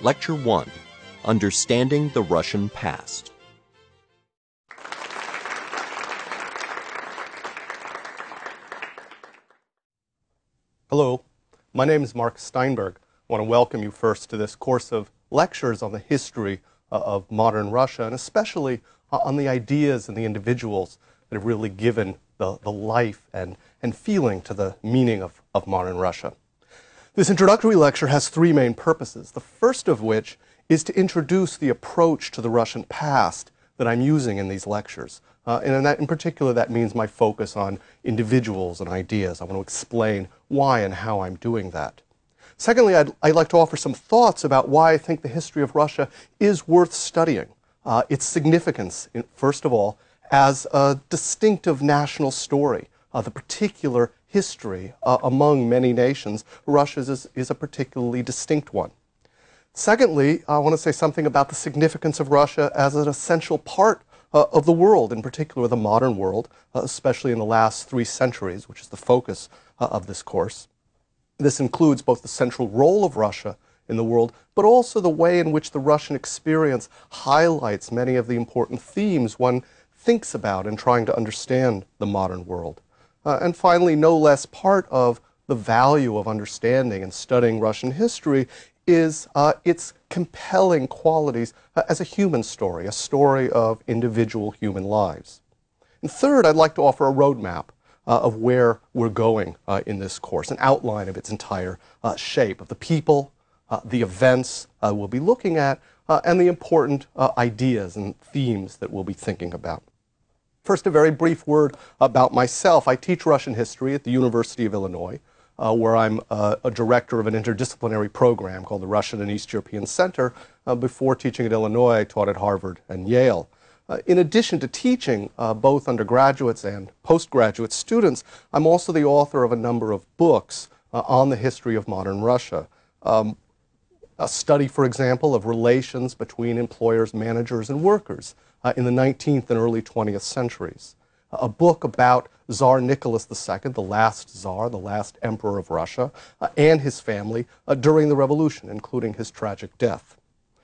Lecture 1, Understanding the Russian Past. Hello, my name is Mark Steinberg. I want to welcome you first to this course of lectures on the history of modern Russia, and especially on the ideas and the individuals that have really given the life and feeling to the meaning of modern Russia. This introductory lecture has three main purposes, the first of which is to introduce the approach to the Russian past that I'm using in these lectures. And in particular, that means my focus on individuals and ideas. I want to explain why and how I'm doing that. Secondly, I'd like to offer some thoughts about why I think the history of Russia is worth studying. Its significance, first of all, as a distinctive national story. The particular history among many nations, Russia's is a particularly distinct one. Secondly, I want to say something about the significance of Russia as an essential part of the world, in particular the modern world, especially in the last 3 centuries, which is the focus of this course. This includes both the central role of Russia in the world, but also the way in which the Russian experience highlights many of the important themes one thinks about in trying to understand the modern world. And finally, no less part of the value of understanding and studying Russian history is its compelling qualities as a human story, a story of individual human lives. And third, I'd like to offer a roadmap of where we're going in this course, an outline of its entire shape, of the people, the events we'll be looking at, and the important ideas and themes that we'll be thinking about. First, a very brief word about myself. I teach Russian history at the University of Illinois, where I'm a director of an interdisciplinary program called the Russian and East European Center. Before teaching at Illinois, I taught at Harvard and Yale. In addition to teaching both undergraduates and postgraduate students, I'm also the author of a number of books on the history of modern Russia. A study, for example, of relations between employers, managers, and workers in the 19th and early 20th centuries. A book about Tsar Nicholas II, the last Tsar, the last emperor of Russia, and his family during the revolution, including his tragic death.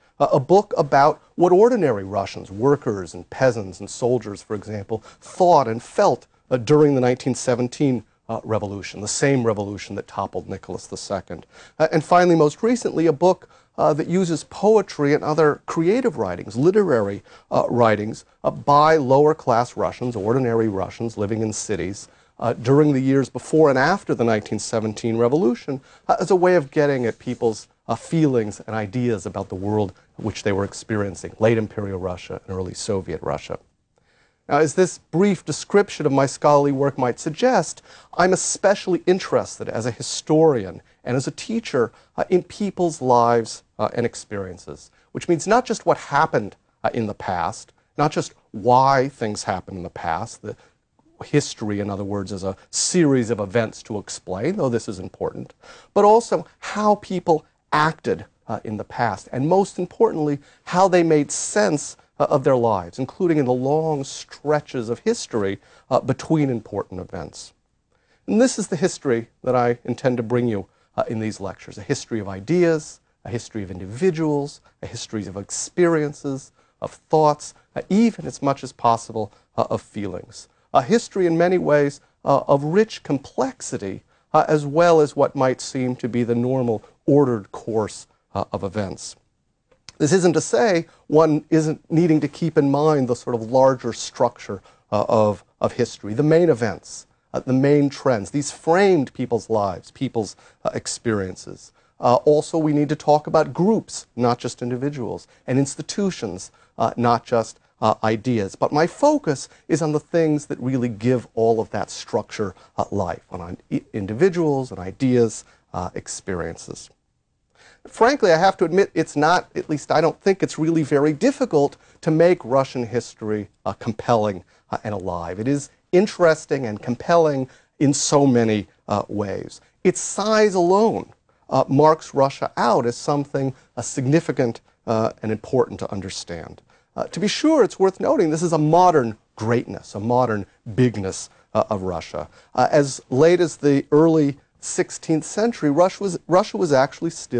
A book about what ordinary Russians, workers and peasants and soldiers, for example, thought and felt during the 1917 revolution, the same revolution that toppled Nicholas II. And finally, most recently, a book that uses poetry and other creative writings, literary writings, by lower-class Russians, ordinary Russians living in cities, during the years before and after the 1917 revolution, as a way of getting at people's feelings and ideas about the world which they were experiencing, late Imperial Russia and early Soviet Russia. Now, as this brief description of my scholarly work might suggest, I'm especially interested as a historian and as a teacher in people's lives and experiences, which means not just what happened in the past, not just why things happened in the past, the history, in other words, is a series of events to explain, though this is important, but also how people acted in the past, and most importantly, how they made sense of their lives, including in the long stretches of history between important events. And this is the history that I intend to bring you in these lectures, a history of ideas, a history of individuals, a history of experiences, of thoughts, even as much as possible of feelings. A history in many ways of rich complexity, as well as what might seem to be the normal ordered course of events. This isn't to say one isn't needing to keep in mind the sort of larger structure of history, the main events, the main trends. These framed people's lives, people's experiences. Also, we need to talk about groups, not just individuals, and institutions, not just ideas. But my focus is on the things that really give all of that structure life, on individuals and ideas, experiences. Frankly, I have to admit, it's not, at least I don't think it's really very difficult to make Russian history compelling and alive. It is interesting and compelling in so many ways. Its size alone marks Russia out as something significant and important to understand. To be sure, it's worth noting this is a modern greatness, a modern bigness of Russia. As late as the early 16th century, Russia was actually still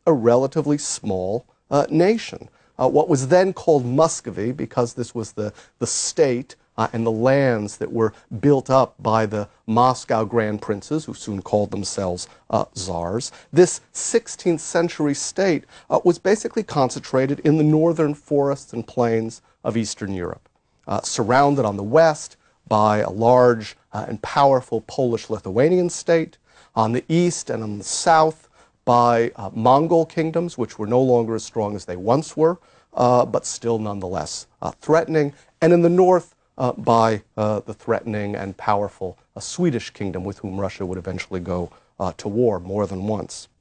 a relatively small nation. What was then called Muscovy, because this was the state and the lands that were built up by the Moscow Grand Princes, who soon called themselves czars. This 16th century state was basically concentrated in the northern forests and plains of Eastern Europe, surrounded on the west by a large and powerful Polish-Lithuanian state, on the east and on the south by Mongol kingdoms, which were no longer as strong as they once were, but still nonetheless threatening, and in the north by the threatening and powerful Swedish kingdom with whom Russia would eventually go to war more than once.